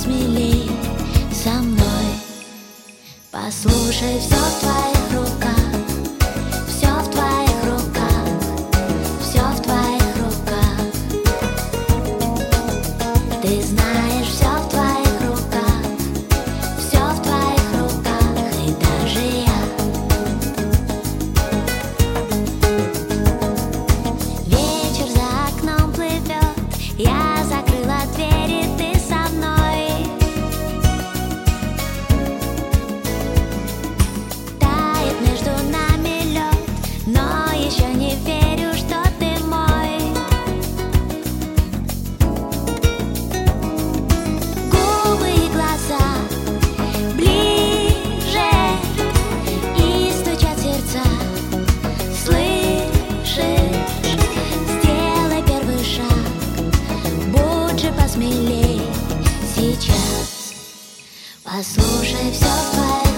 посмелей со мной. Послушай, все в твоих руках, все в твоих руках, все в твоих руках. Ты знаешь, все в твоих руках, все в твоих руках, и даже я. Вечер за окном плывет, я закрыла двери, ты со мной. Тает между нами лед, но еще не верю, что ты мой. Губы и глаза ближе, и стучат сердца. Слышишь? Сделай первый шаг, будь же посмелей сейчас. Послушай, все в твоих